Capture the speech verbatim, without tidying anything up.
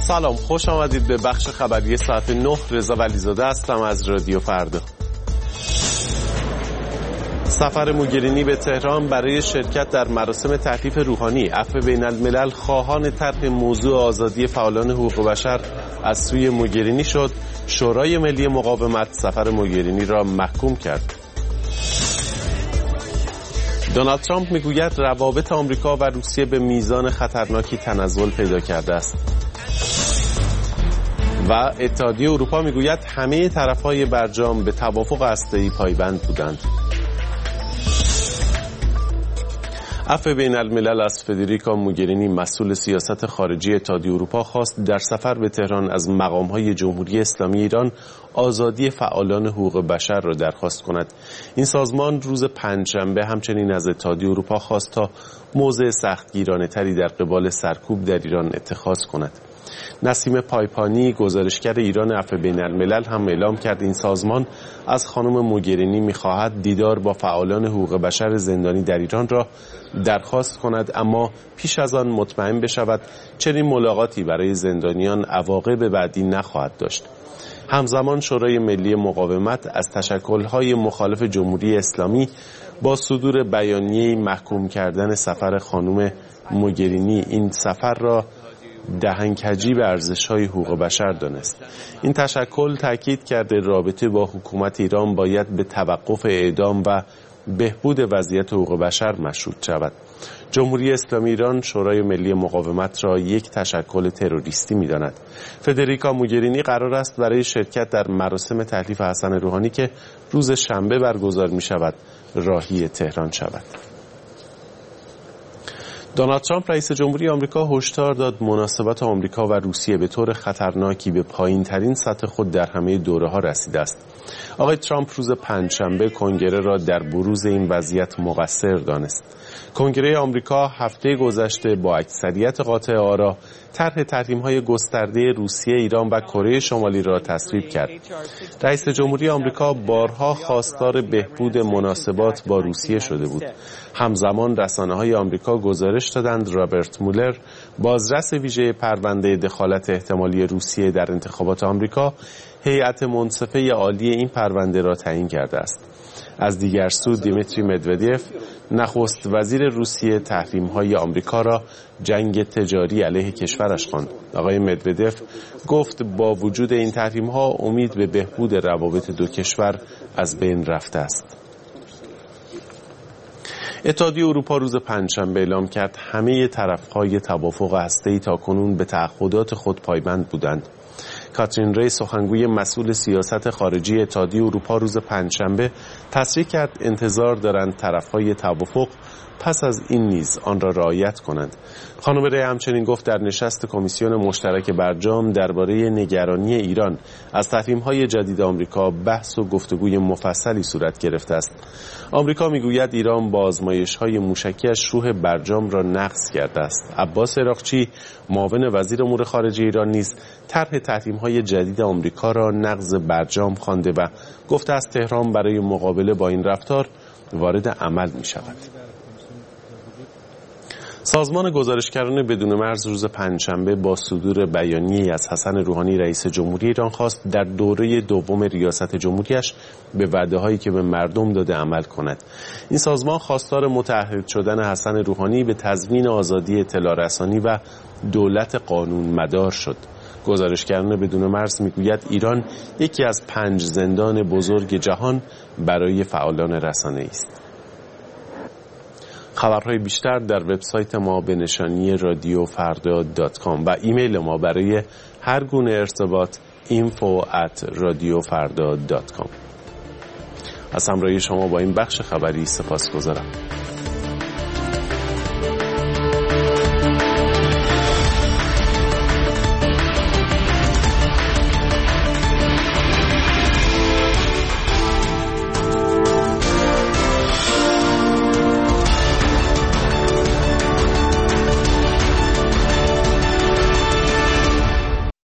سلام، خوش آمدید به بخش خبری ساعت نه. رضا ولیزاده هستم از رادیو فردا. سفر موگرینی به تهران برای شرکت در مراسم تحریف روحانی. عفو بین الملل خواهان طرح موضوع آزادی فعالان حقوق بشر از سوی موگرینی شد. شورای ملی مقاومت سفر موگرینی را محکوم کرد. دونالد ترامپ میگوید روابط آمریکا و روسیه به میزان خطرناکی تنزل پیدا کرده است. و اتحادیه اروپا میگوید همه طرف‌های برجام به توافق هسته‌ای پایبند بودند. عفو بین الملل از فدریکا موگرینی مسئول سیاست خارجی اتحادیه اروپا خواست در سفر به تهران از مقام‌های جمهوری اسلامی ایران آزادی فعالان حقوق بشر را درخواست کند. این سازمان روز پنجشنبه همچنین از اتحادیه اروپا خواست تا موضع سختگیرانه‌تری در قبال سرکوب در ایران اتخاذ کند. نسیم پایپانی گزارشگر ایران عفو بین الملل هم اعلام کرد این سازمان از خانم موگرینی می‌خواهد دیدار با فعالان حقوق بشر زندانی در ایران را درخواست کند، اما پیش از آن مطمئن بشود چنین ملاقاتی برای زندانیان عواقب بعدی نخواهد داشت. همزمان شورای ملی مقاومت از تشکل‌های مخالف جمهوری اسلامی با صدور بیانیه‌ای محکوم کردن سفر خانم موگرینی این سفر را دهنکجی به ارزش‌های حقوق بشر دانست. این تشکل تاکید کرده رابطه با حکومت ایران باید به توقف اعدام و بهبود وضعیت حقوق بشر مشروط شود. جمهوری اسلامی ایران شورای ملی مقاومت را یک تشکل تروریستی می‌داند. فدریکا موگرینی قرار است برای شرکت در مراسم تحریف حسن روحانی که روز شنبه برگزار می‌شود راهی تهران شود. دونالد ترامپ رئیس جمهوری آمریکا هشدار داد مناسبات آمریکا و روسیه به طور خطرناکی به پایین‌ترین سطح خود در همه دوره‌ها رسیده است. آقای ترامپ روز پنجشنبه کنگره را در بروز این وضعیت مقصر دانست. کنگره آمریکا هفته گذشته با اکثریت قاطع آرا طرح تحریم‌های گسترده روسیه، ایران و کره شمالی را تصویب کرد. رئیس جمهوری آمریکا بارها خواستار بهبود مناسبات با روسیه شده بود. همزمان رسانه‌های آمریکا گزارش دادند رابرت مولر، بازرس ویژه پرونده دخالت احتمالی روسیه در انتخابات آمریکا، هیئت منصفه عالی این پرونده را تعیین کرده است. از دیگر سو دیمیتری مدودیف نخست وزیر روسیه تحریم‌های آمریکا را جنگ تجاری علیه کشورش خواند. آقای مدودیف گفت با وجود این تحریم‌ها امید به بهبود روابط دو کشور از بین رفته است. اتحادیه اروپا روز پنجشنبه اعلام کرد همه طرف‌های توافق هسته‌ای تاکنون به تعهدات خود پایبند بودند. کاترین ری سخنگوی مسئول سیاست خارجی اتحادیه اروپا روز پنجشنبه تصریح کرد انتظار دارند طرف‌های توافق پس از این نیز آن را رعایت کنند. خانم ری همچنین گفت در نشست کمیسیون مشترک برجام درباره نگرانی ایران از تحریم‌های جدید آمریکا بحث و گفتگوی مفصلی صورت گرفته است. آمریکا میگوید ایران با آزمایش‌های موشکی‌اش روح برجام را نقض کرده است. عباس عراقچی معاون وزیر امور خارجه ایران نیز طرح تحریم‌های جدید آمریکا را نقض برجام خوانده و گفته است تهران برای مقابله با این رفتار وارد عمل می‌شود. سازمان گزارشگران بدون مرز روز پنجشنبه با صدور بیانیه‌ای از حسن روحانی رئیس جمهوری ایران خواست در دوره دوم ریاست جمهوریش به وعده‌هایی که به مردم داده عمل کند. این سازمان خواستار متعهد شدن حسن روحانی به تضمین آزادی اطلاع رسانی و دولت قانون مدار شد. گزارشگران بدون مرز میگوید ایران یکی از پنج زندان بزرگ جهان برای فعالان رسانه‌ای است. خبرهای بیشتر در وبسایت ما به نشانی رادیو فردا دات کام و ایمیل ما برای هر گونه ارتباط اینفو ات رادیو فردا دات کام. از همراهی شما با این بخش خبری سپاسگزارم.